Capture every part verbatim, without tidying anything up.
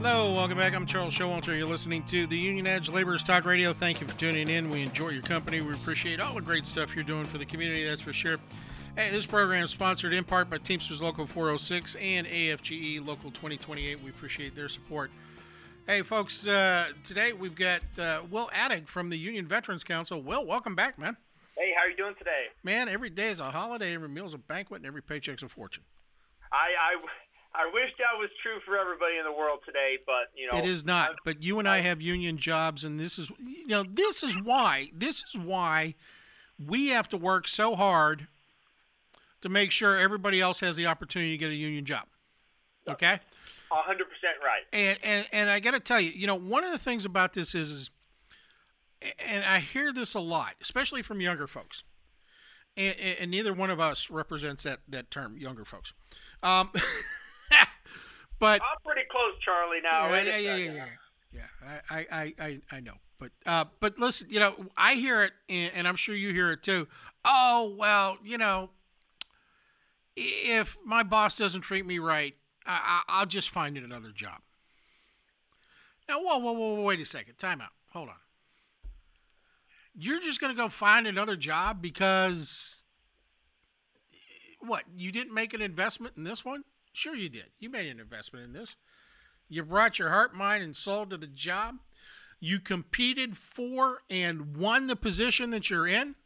Hello, welcome back. I'm Charles Showalter. You're listening to the Union Edge Laborers Talk Radio. Thank you for tuning in. We enjoy your company. We appreciate all the great stuff you're doing for the community, that's for sure. Hey, this program is sponsored in part by Teamsters Local four oh six and A F G E Local twenty twenty-eight. We appreciate their support. Hey, folks, uh, today we've got uh, Will Attig from the Union Veterans Council. Will, welcome back, man. Hey, how are you doing today? Man, every day is a holiday, every meal's a banquet, and every paycheck's a fortune. I, I, I wish that was true for everybody in the world today, but, you know. It is not, I'm, but you and I have union jobs, and this is, you know, this is why, this is why we have to work so hard to make sure everybody else has the opportunity to get a union job. Okay? one hundred percent right. And and, and I got to tell you, you know, one of the things about this is, is, and I hear this a lot, especially from younger folks, and, and neither one of us represents that, that term, younger folks. Um, but I'm pretty close, Charlie, now. Yeah, yeah, yeah, yeah, yeah. Yeah, I, I, I, I know. But uh, but listen, you know, I hear it, and I'm sure you hear it too. Oh, well, you know, if my boss doesn't treat me right, I, I, I'll just find another job. Now, whoa, whoa, whoa, wait a second. Time out. Hold on. You're just going to go find another job because, what, you didn't make an investment in this one? Sure you did. You made an investment in this. You brought your heart, mind, and soul to the job. You competed for and won the position that you're in.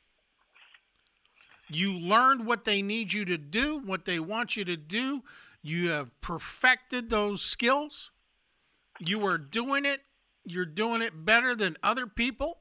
You learned what they need you to do, what they want you to do. You have perfected those skills. You are doing it. You're doing it better than other people.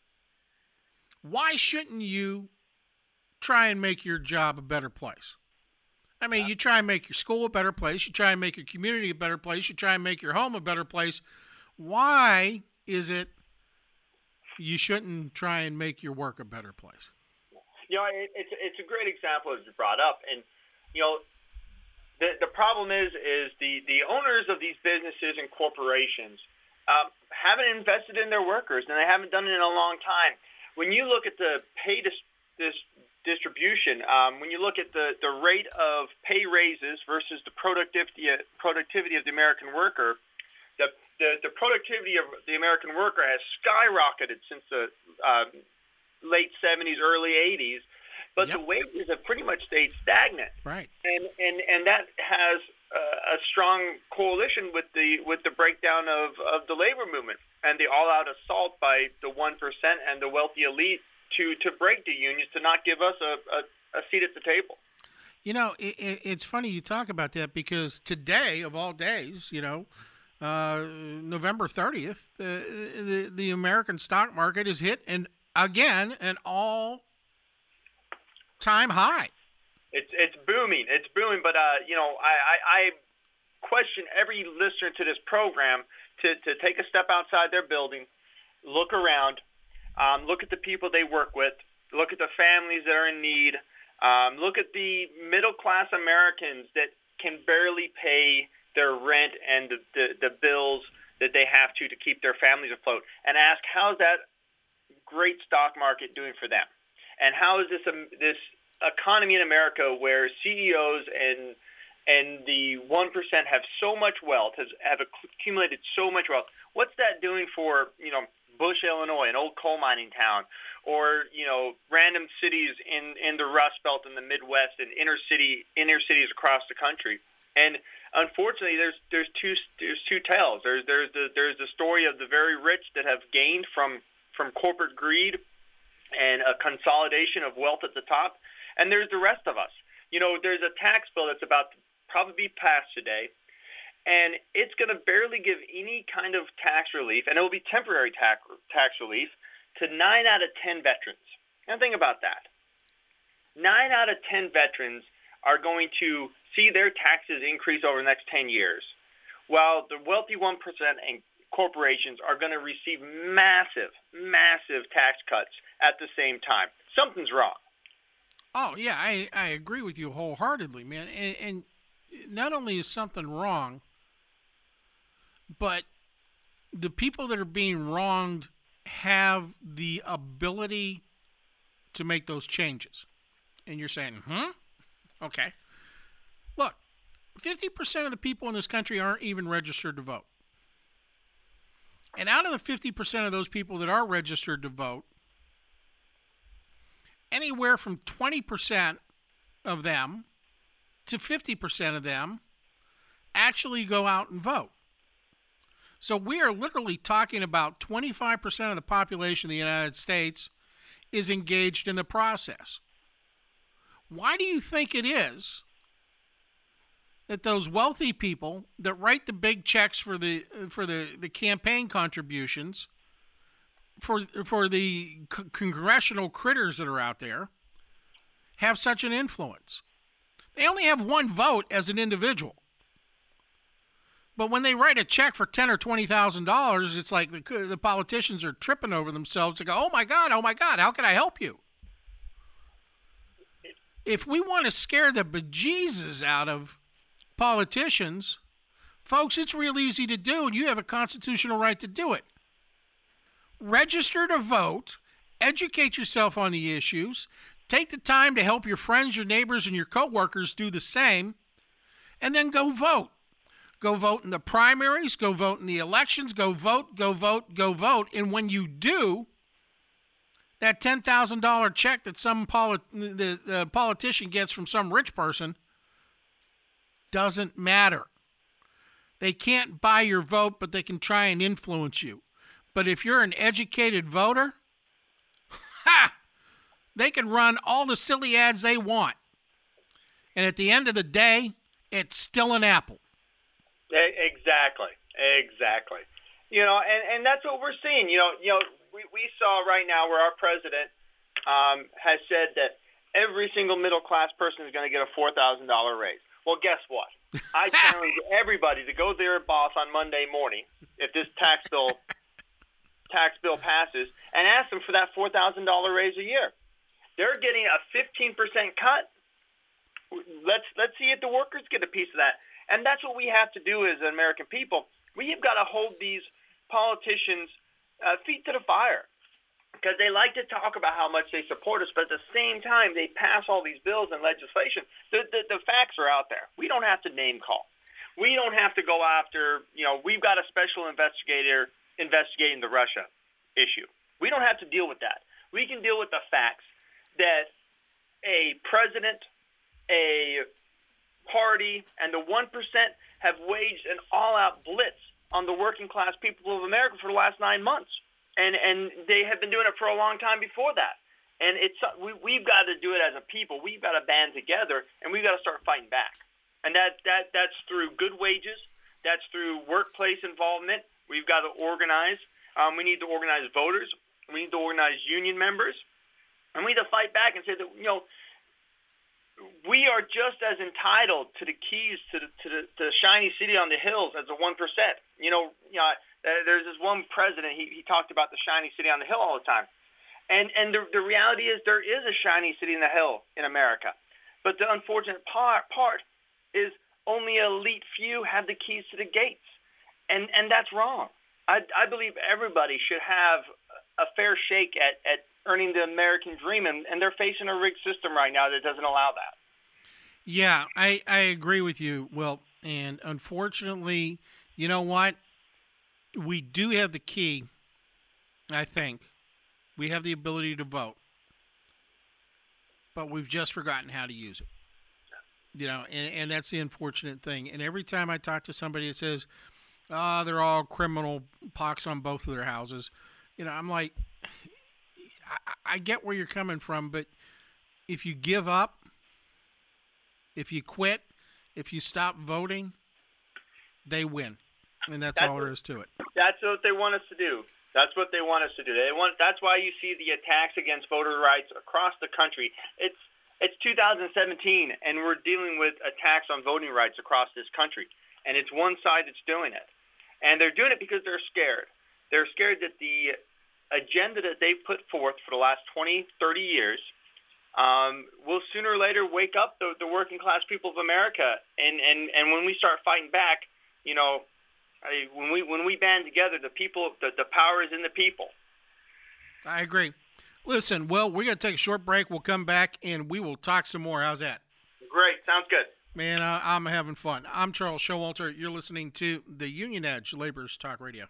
Why shouldn't you try and make your job a better place? I mean, you try and make your school a better place. You try and make your community a better place. You try and make your home a better place. Why is it you shouldn't try and make your work a better place? You know, it, it's it's a great example as you brought up, and you know, the the problem is is the the owners of these businesses and corporations um, haven't invested in their workers, and they haven't done it in a long time. When you look at the pay dis, dis, distribution, um, when you look at the, the rate of pay raises versus the productivity productivity of the American worker, the the, the productivity of the American worker has skyrocketed since the uh, late seventies, early eighties, but yep. the wages have pretty much stayed stagnant. Right. And and, and that has uh, a strong coalition with the with the breakdown of, of the labor movement and the all-out assault by the one percent and the wealthy elite to, to break the unions, to not give us a, a, a seat at the table. You know, it, it, it's funny you talk about that because today, of all days, you know, uh, November thirtieth, uh, the, the American stock market is hit, and again, an all-time high. It's it's booming. It's booming, but, uh, you know, I, I, I question every listener to this program to, to take a step outside their building, look around, um, look at the people they work with, look at the families that are in need, um, look at the middle-class Americans that can barely pay their rent and the, the, the bills that they have to to keep their families afloat, and ask how's that great stock market doing for them? And how is this um, this economy in America where C E Os and and the one percent have so much wealth, has have accumulated so much wealth, what's that doing for, you know, Bush, Illinois, an old coal mining town, or, you know, random cities in, in the Rust Belt in the Midwest and inner city inner cities across the country? And unfortunately, there's there's two there's two tales. There's there's the there's the story of the very rich that have gained from from corporate greed and a consolidation of wealth at the top, and there's the rest of us. You know, there's a tax bill that's about to probably be passed today, and it's going to barely give any kind of tax relief, and it will be temporary tax tax relief to nine out of ten veterans. Now think about that. Nine out of ten veterans are going to see their taxes increase over the next ten years, while the wealthy one percent and corporations are going to receive massive, massive tax cuts at the same time. Something's wrong. Oh, yeah, I, I agree with you wholeheartedly, man. And, and not only is something wrong, but the people that are being wronged have the ability to make those changes. And you're saying, hmm? Okay. Look, fifty percent of the people in this country aren't even registered to vote. And out of the fifty percent of those people that are registered to vote, anywhere from twenty percent of them to fifty percent of them actually go out and vote. So we are literally talking about twenty-five percent of the population of the United States is engaged in the process. Why do you think it is that those wealthy people that write the big checks for the for the, the campaign contributions for for the c- congressional critters that are out there have such an influence? They only have one vote as an individual. But when they write a check for ten or twenty thousand dollars, it's like the the politicians are tripping over themselves to go, "Oh my God, oh my God, how can I help you?" If we want to scare the bejesus out of politicians, folks, it's real easy to do, and you have a constitutional right to do it. Register to vote, educate yourself on the issues, take the time to help your friends, your neighbors, and your coworkers do the same, and then go vote. Go vote in the primaries, go vote in the elections, go vote, go vote, go vote. And when you do, that ten thousand dollars check that some polit- the, the politician gets from some rich person doesn't matter. They can't buy your vote, but they can try and influence you. But if you're an educated voter, ha! They can run all the silly ads they want. And at the end of the day, it's still an apple. Exactly, exactly. You know, and, and that's what we're seeing. You know, you know, we, we saw right now where our president um, has said that every single middle class person is going to get a four thousand dollars raise. Well, guess what? I challenge everybody to go to their boss on Monday morning if this tax bill tax bill passes and ask them for that four thousand dollars raise a year. They're getting a fifteen percent cut. Let's let's see if the workers get a piece of that. And that's what we have to do as American people. We've got to hold these politicians' uh, feet to the fire because they like to talk about how much they support us, but at the same time, they pass all these bills and legislation. The, the, the facts are out there. We don't have to name call. We don't have to go after, you know, we've got a special investigator investigating the Russia issue. We don't have to deal with that. We can deal with the facts that a president, a party, and the one percent have waged an all-out blitz on the working-class people of America for the last nine months. And and they have been doing it for a long time before that. And it's we, we've got to do it as a people. We've got to band together, and we've got to start fighting back. And that, that that's through good wages. That's through workplace involvement. We've got to organize. Um, we need to organize voters. We need to organize union members. And we need to fight back and say that, you know, we are just as entitled to the keys to the, to the, to the shiny city on the hills as the one percent. You know, you know, there's this one president, he, he talked about the shiny city on the hill all the time. And and the, the reality is there is a shiny city in the hill in America. But the unfortunate part, part is only an elite few have the keys to the gates. And and that's wrong. I, I believe everybody should have a fair shake at, at earning the American dream, and, and they're facing a rigged system right now that doesn't allow that. Yeah, I, I agree with you, Will. And unfortunately, you know what? We do have the key, I think. We have the ability to vote. But we've just forgotten how to use it. You know, and, and that's the unfortunate thing. And every time I talk to somebody that says, oh, they're all criminal pox on both of their houses, you know, I'm like, I, I get where you're coming from, but if you give up, if you quit, if you stop voting, they win. And that's, that's all there is to it. That's what they want us to do. That's what they want us to do. They want. That's why you see the attacks against voter rights across the country. It's it's two thousand seventeen, and we're dealing with attacks on voting rights across this country. And it's one side that's doing it. And they're doing it because they're scared. They're scared that the agenda that they've put forth for the last twenty, thirty years um, will sooner or later wake up the, the working class people of America. And, and, and when we start fighting back, you know, I, when we when we band together, the people, the, the power is in the people. I agree. Listen, well, we're going to take a short break. We'll come back and we will talk some more. How's that? Great. Sounds good. Man, uh, I'm having fun. I'm Charles Showalter. You're listening to the Union Edge Labor's Talk Radio.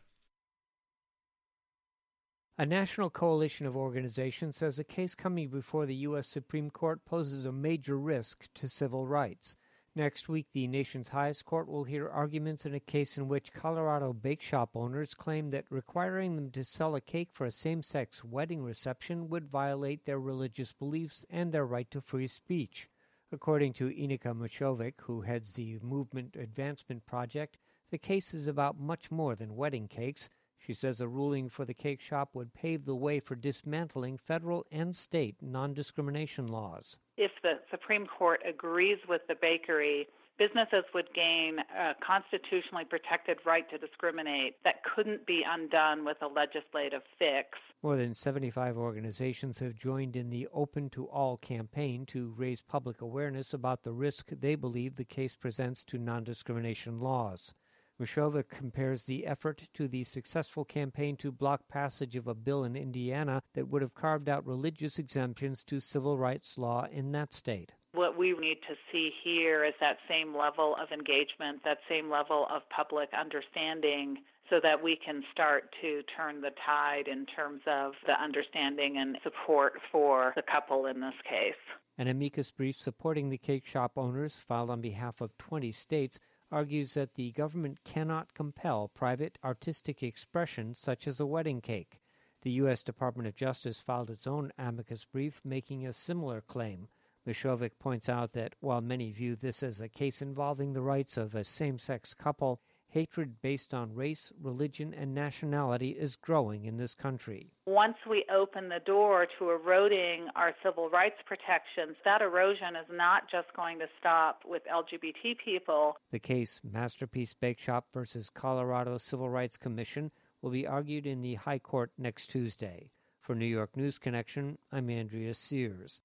A national coalition of organizations says a case coming before the U S Supreme Court poses a major risk to civil rights. Next week, the nation's highest court will hear arguments in a case in which Colorado bake shop owners claim that requiring them to sell a cake for a same-sex wedding reception would violate their religious beliefs and their right to free speech. According to Inika Mushovic, who heads the Movement Advancement Project, the case is about much more than wedding cakes. She says a ruling for the cake shop would pave the way for dismantling federal and state non-discrimination laws. If the Supreme Court agrees with the bakery, businesses would gain a constitutionally protected right to discriminate that couldn't be undone with a legislative fix. More than seventy-five organizations have joined in the Open to All campaign to raise public awareness about the risk they believe the case presents to non-discrimination laws. Mushovic compares the effort to the successful campaign to block passage of a bill in Indiana that would have carved out religious exemptions to civil rights law in that state. What we need to see here is that same level of engagement, that same level of public understanding, so that we can start to turn the tide in terms of the understanding and support for the couple in this case. An amicus brief supporting the cake shop owners, filed on behalf of twenty states, argues that the government cannot compel private artistic expression such as a wedding cake. The U S Department of Justice filed its own amicus brief making a similar claim. Mushovic points out that while many view this as a case involving the rights of a same-sex couple, hatred based on race, religion, and nationality is growing in this country. Once we open the door to eroding our civil rights protections, that erosion is not just going to stop with L G B T people. The case, Masterpiece Bake Shop versus Colorado Civil Rights Commission, will be argued in the High Court next Tuesday. For New York News Connection, I'm Andrea Sears.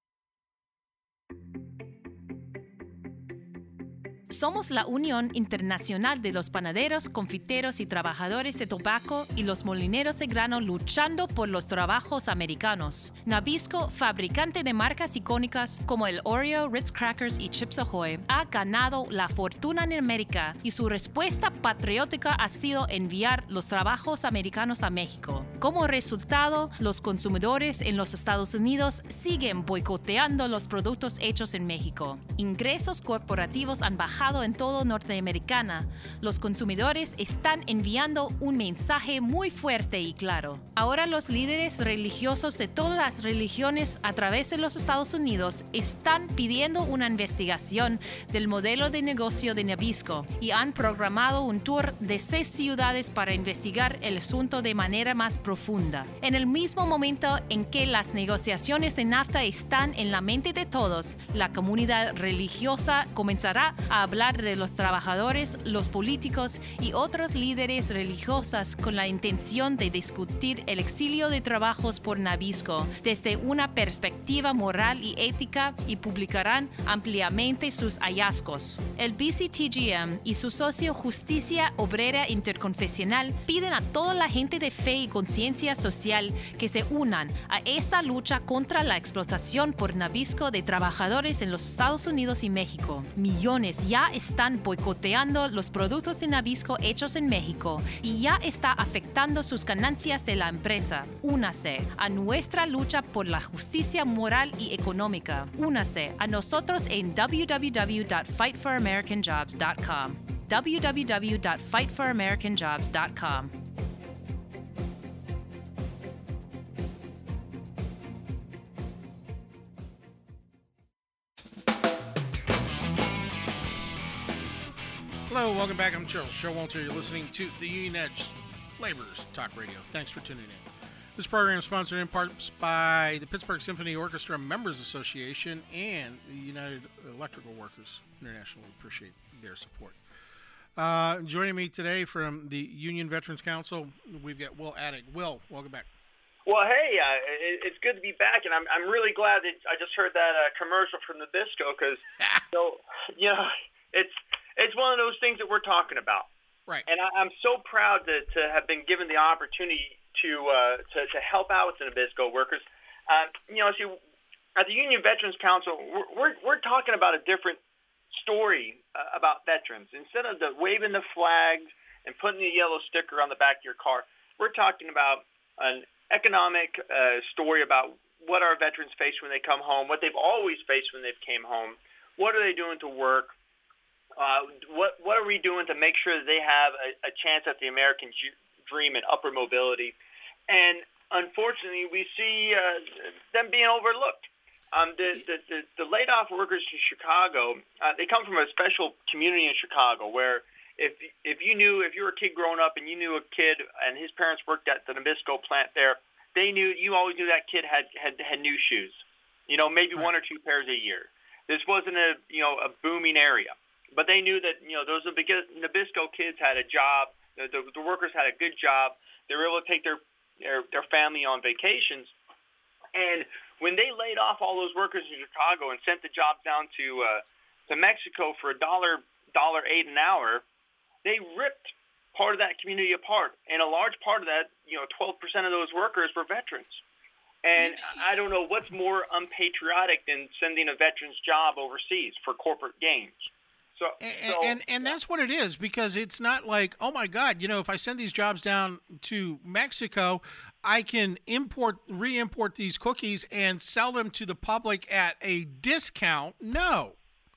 Somos la Unión Internacional de los Panaderos, Confiteros y Trabajadores de Tobacco y los Molineros de Grano luchando por los trabajos americanos. Nabisco, fabricante de marcas icónicas como el Oreo, Ritz Crackers y Chips Ahoy, ha ganado la fortuna en América y su respuesta patriótica ha sido enviar los trabajos americanos a México. Como resultado, los consumidores en los Estados Unidos siguen boicoteando los productos hechos en México. Ingresos corporativos han bajado en todo Norteamericana. Los consumidores están enviando un mensaje muy fuerte y claro. Ahora los líderes religiosos de todas las religiones a través de los Estados Unidos están pidiendo una investigación del modelo de negocio de Nabisco y han programado un tour de seis ciudades para investigar el asunto de manera más profunda. En el mismo momento en que las negociaciones de NAFTA están en la mente de todos, la comunidad religiosa comenzará a hablar de los trabajadores, los políticos y otros líderes religiosos con la intención de discutir el exilio de trabajos por Nabisco desde una perspectiva moral y ética y publicarán ampliamente sus hallazgos. El B C T G M y su socio Justicia Obrera Interconfesional piden a toda la gente de fe y conciencia social que se unan a esta lucha contra la explotación por Nabisco de trabajadores en los Estados Unidos y México. Millones ya están boicoteando los productos de Nabisco hechos en México y ya está afectando sus ganancias de la empresa. Únase a nuestra lucha por la justicia moral y económica. Únase a nosotros en w w w dot fight for american jobs dot com. w w w dot fight for american jobs dot com. Hello, welcome back. I'm Charles Showalter. You're listening to the Union Edge Labor's Talk Radio. Thanks for tuning in. This program is sponsored in part by the Pittsburgh Symphony Orchestra Members Association and the United Electrical Workers International. We appreciate their support. Uh, joining me today from the Union Veterans Council, we've got Will Attig. Will, welcome back. Well, hey, uh, it, it's good to be back, and I'm I'm really glad that I just heard that uh, commercial from Nabisco because, so, you know, it's it's one of those things that we're talking about. Right. And I, I'm so proud to, to have been given the opportunity to uh, to, to help out with the Nabisco workers. Uh, you know, see, at the Union Veterans Council, we're, we're we're talking about a different story uh, about veterans. Instead of the waving the flags and putting the yellow sticker on the back of your car, we're talking about an economic uh, story about what our veterans face when they come home, what they've always faced when they've came home, what are they doing to work, uh, what what are we doing to make sure that they have a, a chance at the American dream and upward mobility. And unfortunately, we see uh, them being overlooked. Um, the, the, the, the laid-off workers in Chicago, uh, they come from a special community in Chicago where if if you knew, if you were a kid growing up and you knew a kid and his parents worked at the Nabisco plant there, they knew, you always knew that kid had, had, had new shoes, you know, maybe right. one or two pairs a year. This wasn't a, you know, a booming area, but they knew that, you know, those Nabisco kids had a job, the, the, the workers had a good job, they were able to take their, their, their family on vacations, and when they laid off all those workers in Chicago and sent the jobs down to uh, to Mexico for a dollar, dollar eight an hour, they ripped part of that community apart. And a large part of that, you know, twelve percent of those workers were veterans. And I don't know what's more unpatriotic than sending a veteran's job overseas for corporate gains. So, and, so, and and that's what it is, because it's not like, oh my God, you know, if I send these jobs down to Mexico, I can import, re-import these cookies and sell them to the public at a discount. No.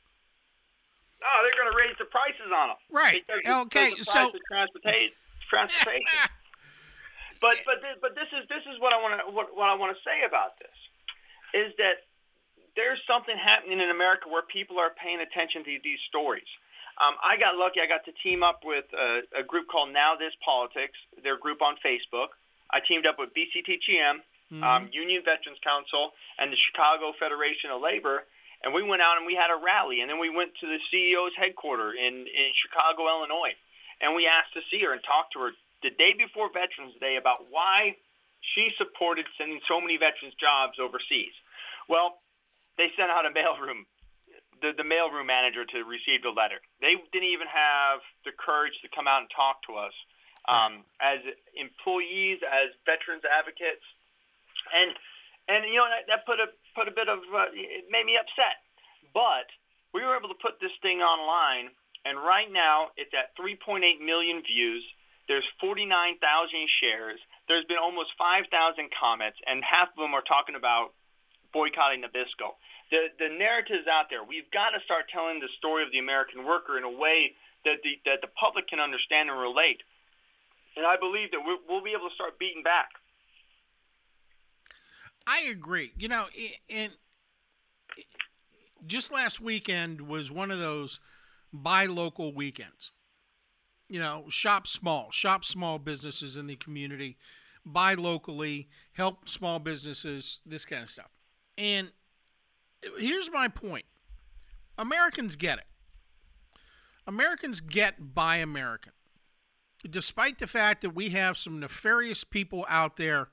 No, they're going to raise the prices on them. Right. Because okay. The so. Of transportation. transportation. but but this, but this is this is what I want to what, what I want to say about this is that there's something happening in America where people are paying attention to these stories. Um, I got lucky. I got to team up with a, a group called Now This Politics, their group on Facebook. I teamed up with B C T G M, mm-hmm. um, Union Veterans Council, and the Chicago Federation of Labor, and we went out and we had a rally. And then we went to the C E O's headquarters in, in Chicago, Illinois, and we asked to see her and talk to her the day before Veterans Day about why she supported sending so many veterans jobs overseas. Well, they sent out a mailroom, the, the mailroom manager to receive the letter. They didn't even have the courage to come out and talk to us um, as employees, as veterans advocates. And, and you know, that, that put a put a bit of, uh, it made me upset. But we were able to put this thing online, and right now it's at three point eight million views. There's forty-nine thousand shares. There's been almost five thousand comments, and half of them are talking about boycotting Nabisco. The the narrative's out there. We've got to start telling the story of the American worker in a way that the that the public can understand and relate. And I believe that we'll, we'll be able to start beating back. I agree. You know, and just last weekend was one of those buy local weekends. You know, shop small, shop small businesses in the community, buy locally, help small businesses, this kind of stuff. And here's my point. Americans get it. Americans get buy American. Despite the fact that we have some nefarious people out there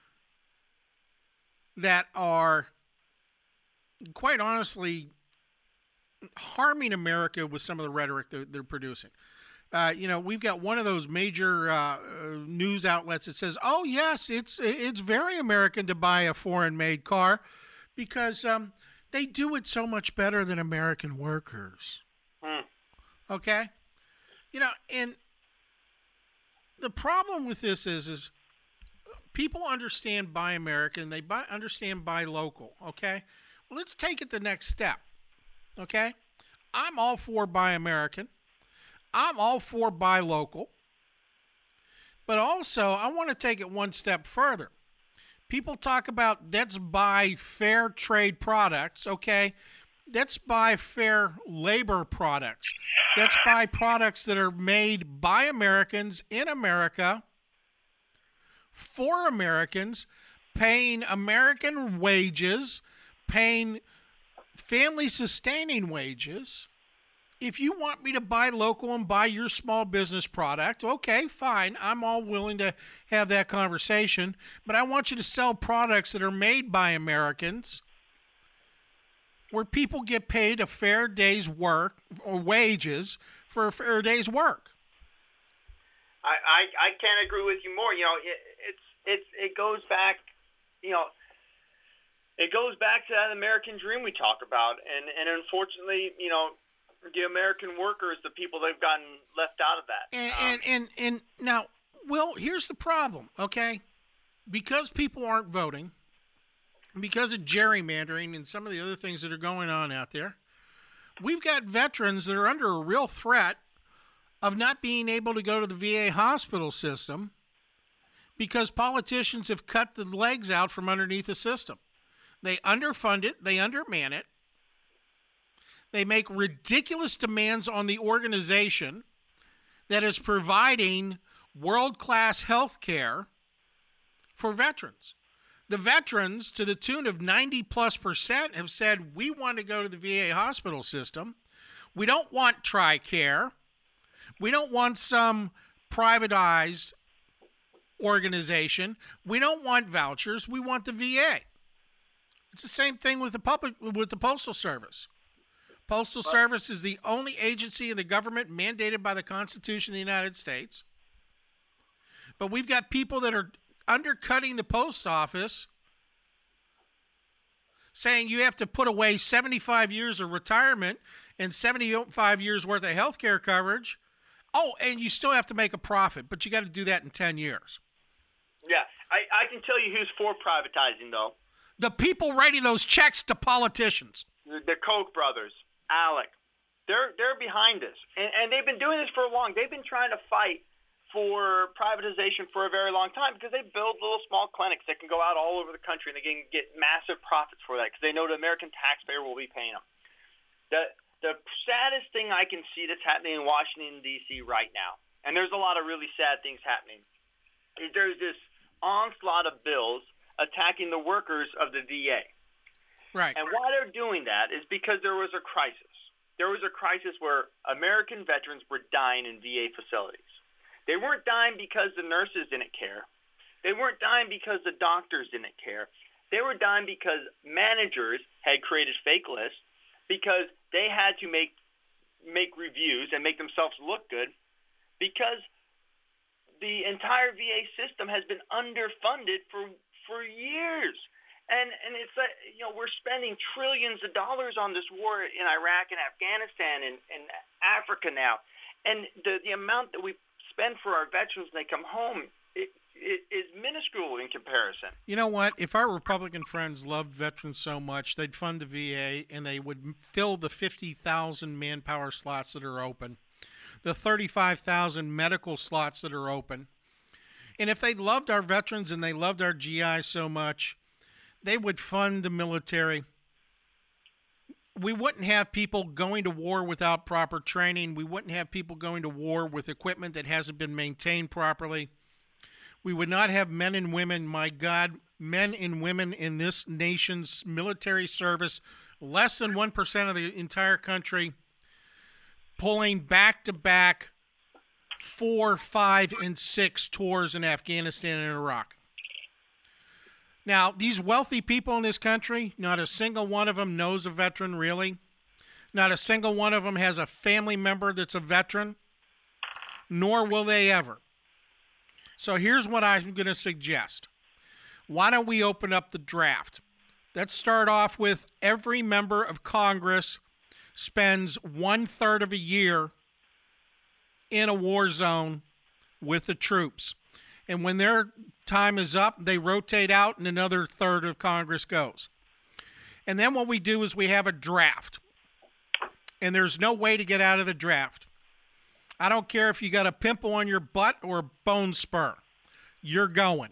that are, quite honestly, harming America with some of the rhetoric that they're producing. Uh, you know, we've got one of those major uh, news outlets that says, oh, yes, it's it's very American to buy a foreign-made car because um, they do it so much better than American workers. Hmm. Okay? You know, and the problem with this is, is people understand buy American, they buy, understand buy local, okay? Well, let's take it the next step, okay? I'm all for buy American. I'm all for buy local. But also, I want to take it one step further. People talk about let's buy fair trade products, okay? Let's buy fair labor products. Let's buy products that are made by Americans in America for Americans, paying American wages, paying family-sustaining wages. If you want me to buy local and buy your small business product, okay, fine. I'm all willing to have that conversation. But I want you to sell products that are made by Americans where people get paid a fair day's work or wages for a fair day's work. I, I, I can't agree with you more. You know, it, it's it's it goes back, you know, it goes back to that American dream we talk about, and and unfortunately, you know, the American workers, the people that have gotten left out of that. And, um, and, and, and now, Will, here's the problem, okay? Because people aren't voting, because of gerrymandering and some of the other things that are going on out there, we've got veterans that are under a real threat of not being able to go to the V A hospital system because politicians have cut the legs out from underneath the system. They underfund it. They underman it. They make ridiculous demands on the organization that is providing world-class health care for veterans. The veterans, to the tune of ninety plus percent, have said, we want to go to the V A hospital system. We don't want TRICARE. We don't want some privatized organization. We don't want vouchers. We want the V A. It's the same thing with the public, with the Postal Service. Postal Service is the only agency in the government mandated by the Constitution of the United States. But we've got people that are undercutting the post office, saying you have to put away seventy-five years of retirement and seventy-five years worth of health care coverage. Oh, and you still have to make a profit, but you got to do that in ten years. Yeah, I, I can tell you who's for privatizing, though. The people writing those checks to politicians. The, the Koch brothers, Alec, they're they're behind this, and, and they've been doing this for a long. They've been trying to fight for privatization for a very long time because they build little small clinics that can go out all over the country and they can get massive profits for that because they know the American taxpayer will be paying them. The the saddest thing I can see that's happening in Washington, D C right now, and there's a lot of really sad things happening, is there's this onslaught of bills attacking the workers of the V A. Right. And why they're doing that is because there was a crisis. There was a crisis where American veterans were dying in V A facilities. They weren't dying because the nurses didn't care. They weren't dying because the doctors didn't care. They were dying because managers had created fake lists, because they had to make make reviews and make themselves look good, because the entire V A system has been underfunded for for years. And and it's like, you know, we're spending trillions of dollars on this war in Iraq and Afghanistan and, and Africa now. And the, the amount that we spend for our veterans when they come home it, it is minuscule in comparison. You know what? If our Republican friends loved veterans so much, they'd fund the V A and they would fill the fifty thousand manpower slots that are open, the thirty-five thousand medical slots that are open. And if they loved our veterans and they loved our G Is so much, they would fund the military. We wouldn't have people going to war without proper training. We wouldn't have people going to war with equipment that hasn't been maintained properly. We would not have men and women, my God, men and women in this nation's military service, less than one percent of the entire country, pulling back-to-back four, five, and six tours in Afghanistan and Iraq. Now, these wealthy people in this country, not a single one of them knows a veteran, really. Not a single one of them has a family member that's a veteran, nor will they ever. So here's what I'm going to suggest. Why don't we open up the draft? Let's start off with every member of Congress spends one-third of a year in a war zone with the troops. And when their time is up, they rotate out and another third of Congress goes. And then what we do is we have a draft. And there's no way to get out of the draft. I don't care if you got a pimple on your butt or a bone spur. You're going.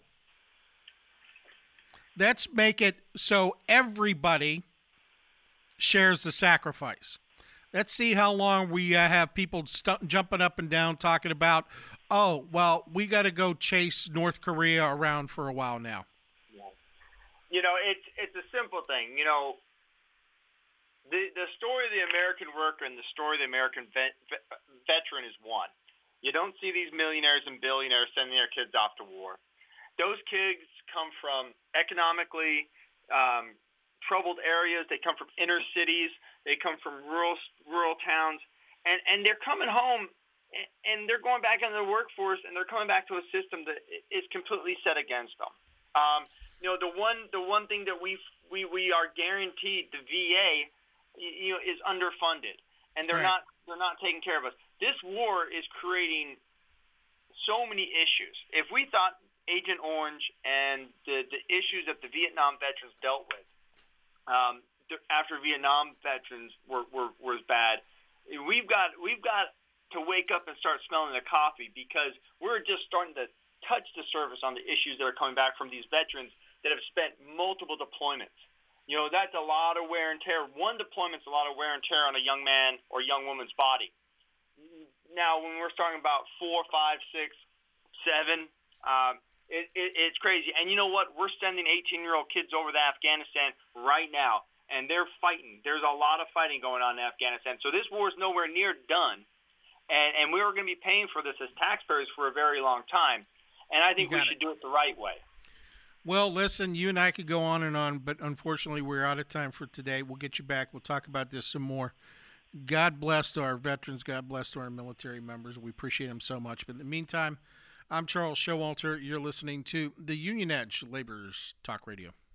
Let's make it so everybody shares the sacrifice. Let's see how long we uh, have people st- jumping up and down talking about, oh, well, we got to go chase North Korea around for a while now. You know, it's it's a simple thing. You know, the the story of the American worker and the story of the American vet, vet, veteran is one. You don't see these millionaires and billionaires sending their kids off to war. Those kids come from economically um, troubled areas. They come from inner cities. They come from rural rural towns, and and they're coming home, and they're going back into the workforce, and they're coming back to a system that is completely set against them. Um, you know, the one the one thing that we we we are guaranteed, the V A, you know, is underfunded, and they're right. not they're not taking care of us. This war is creating so many issues. If we thought Agent Orange and the, the issues that the Vietnam veterans dealt with um, after Vietnam veterans were, were was bad, we've got we've got to wake up and start smelling the coffee, because we're just starting to touch the surface on the issues that are coming back from these veterans that have spent multiple deployments. You know, that's a lot of wear and tear. One deployment's a lot of wear and tear on a young man or young woman's body. Now, when we're talking about four, five, six, seven, um, it, it, it's crazy. And you know what? We're sending eighteen-year-old kids over to Afghanistan right now, and they're fighting. There's a lot of fighting going on in Afghanistan. So this war is nowhere near done, and, and we're going to be paying for this as taxpayers for a very long time. And I think we should it. do it the right way. Well, listen, you and I could go on and on, but unfortunately we're out of time for today. We'll get you back. We'll talk about this some more. God bless our veterans. God bless our military members. We appreciate them so much. But in the meantime, I'm Charles Showalter. You're listening to the Union Edge Laborers Talk Radio.